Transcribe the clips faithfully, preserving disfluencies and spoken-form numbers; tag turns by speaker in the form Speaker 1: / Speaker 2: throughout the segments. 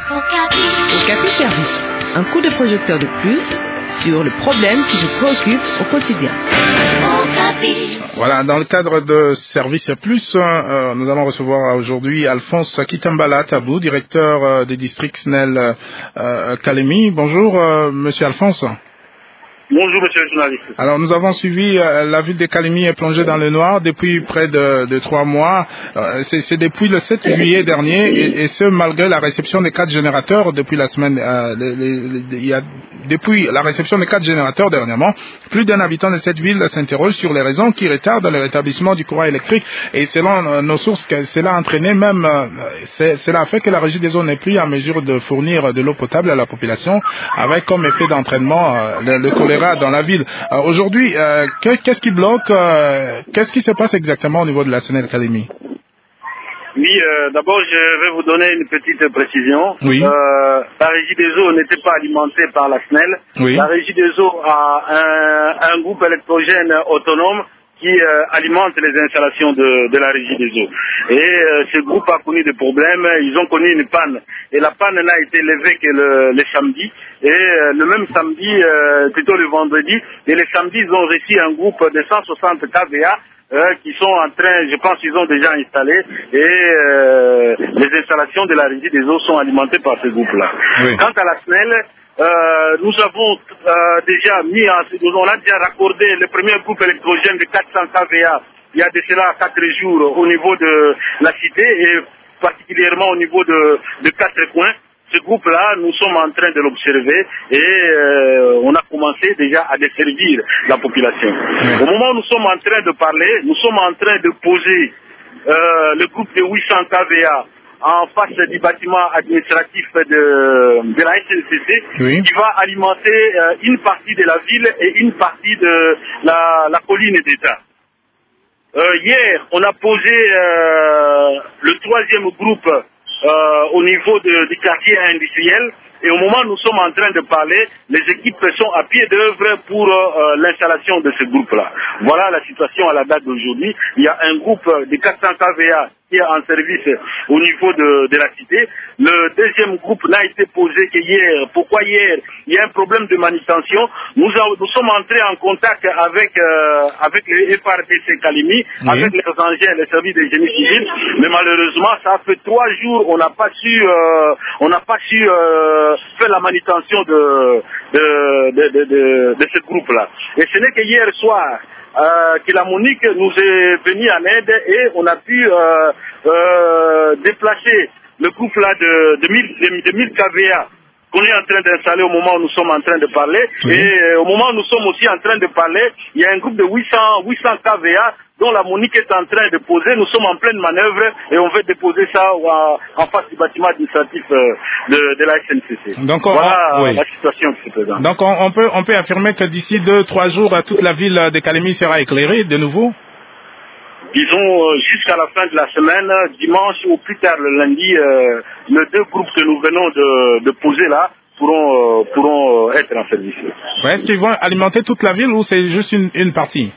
Speaker 1: Okapi Service, un coup de projecteur de plus sur le problème qui vous préoccupe au quotidien.
Speaker 2: Voilà, dans le cadre de Service Plus, euh, nous allons recevoir aujourd'hui Alphonse Kitambala Tabou, directeur euh, des districts S N E L euh, Kalemi. Bonjour, euh, monsieur Alphonse.
Speaker 3: Bonjour monsieur le journaliste.
Speaker 2: Alors nous avons suivi euh, la ville de Kalemi est plongée dans le noir depuis près de, de trois mois. Euh, c'est, c'est depuis le sept juillet dernier et, et ce malgré la réception des quatre générateurs depuis la semaine. Euh, les, les, les, il y a, depuis la réception des quatre générateurs dernièrement, plus d'un habitant de cette ville s'interroge sur les raisons qui retardent le rétablissement du courant électrique. Et selon euh, nos sources, cela a entraîné même, euh, c'est, cela a fait que la régie des eaux n'est plus en mesure de fournir de l'eau potable à la population, avec comme effet d'entraînement euh, le, le choléra dans la ville. Euh, aujourd'hui, euh, qu'est-ce qui bloque euh, Qu'est-ce qui se passe exactement au niveau de la S N E L Kalemi?
Speaker 3: Oui, euh, d'abord, je vais vous donner une petite précision.
Speaker 2: Oui.
Speaker 3: Euh, la régie des eaux n'était pas alimentée par la S N E L.
Speaker 2: Oui.
Speaker 3: La régie des eaux a un, un groupe électrogène autonome qui euh, alimente les installations de, de la régie des eaux. Et euh, ce groupe a connu des problèmes, ils ont connu une panne. Et la panne n'a été levée que le, le samedi. Et euh, le même samedi, euh, plutôt le vendredi, et le samedi, ils ont reçu un groupe de cent soixante K V A euh, qui sont en train, je pense qu'ils ont déjà installé, et euh, les installations de la régie des eaux sont alimentées par ce groupe-là.
Speaker 2: Oui.
Speaker 3: Quant à la S N E L, Euh, nous avons euh, déjà mis en, on a déjà raccordé le premier groupe électrogène de quatre cents K V A il y a de cela quatre jours au niveau de la cité et particulièrement au niveau de, de quatre coins. Ce groupe-là, nous sommes en train de l'observer et euh, on a commencé déjà à desservir la population. Oui. Au moment où nous sommes en train de parler, nous sommes en train de poser euh, le groupe de huit cents K V A en face du bâtiment administratif de, de la S N C C, oui, qui va alimenter euh, une partie de la ville et une partie de la, la colline d'État. Euh, hier, on a posé euh, le troisième groupe euh, au niveau de, du quartier industriel. Et au moment où nous sommes en train de parler, les équipes sont à pied d'œuvre pour euh, l'installation de ce groupe-là. Voilà la situation à la date d'aujourd'hui. Il y a un groupe de quatre cents K V A qui est en service au niveau de, de la cité. Le deuxième groupe n'a été posé que hier. Pourquoi hier? Il y a un problème de manutention. Nous, a, nous sommes entrés en contact avec, euh, avec le F R D C Kalemi, oui, avec les engins, les services de génie civil. Mais malheureusement, ça fait trois jours, on n'a pas su, euh, on n'a pas su euh, faire la manutention de, de, de, de, de, de ce groupe-là. Et ce n'est que hier soir Euh, que la Monique nous est venue en aide et on a pu euh, euh, déplacer le groupe là de, de, mille, de, de mille K V A qu'on est en train d'installer au moment où nous sommes en train de parler. Mmh. Et euh, au moment où nous sommes aussi en train de parler, il y a un groupe de huit cents K V A dont la Monique est en train de poser. Nous sommes en pleine manœuvre et on veut déposer ça en face du bâtiment administratif de, de la S N C C.
Speaker 2: Donc on,
Speaker 3: voilà
Speaker 2: on, oui.
Speaker 3: la situation qui se présente.
Speaker 2: Donc on, on, peut, on peut affirmer que d'ici deux, trois jours, toute la ville de Kalemi sera éclairée de nouveau?
Speaker 3: Disons euh, jusqu'à la fin de la semaine, dimanche ou plus tard le lundi, euh, les deux groupes que nous venons de, de poser là pourront, euh, pourront euh, être en service.
Speaker 2: Ouais, est-ce qu'ils vont alimenter toute la ville ou c'est juste une, une partie?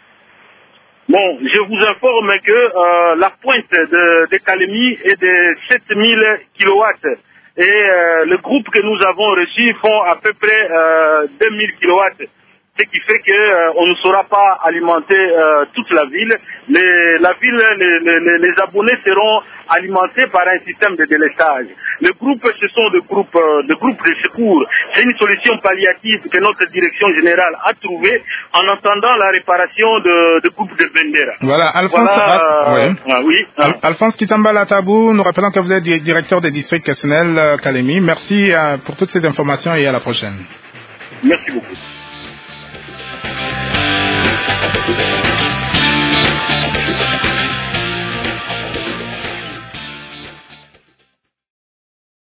Speaker 3: Bon, je vous informe que euh, la pointe de, de Kalemi est de sept mille kilowatts et euh, le groupe que nous avons reçu font à peu près euh, deux mille kilowatts. Ce qui fait qu'on euh, ne saura pas alimenter euh, toute la ville. Les, la ville, les, les, les abonnés seront alimentés par un système de délestage. Les groupes, ce sont des groupes, euh, des groupes de secours. C'est une solution palliative que notre direction générale a trouvée en attendant la réparation de, de groupes de Bendera.
Speaker 2: Voilà, Alphonse,
Speaker 3: voilà, euh,
Speaker 2: oui.
Speaker 3: Ah, oui hein.
Speaker 2: Al Alphonse Kitambala Tabou, nous rappelons que vous êtes directeur des districts S N E L Kalemi. Merci euh, pour toutes ces informations et à la prochaine.
Speaker 3: Merci beaucoup.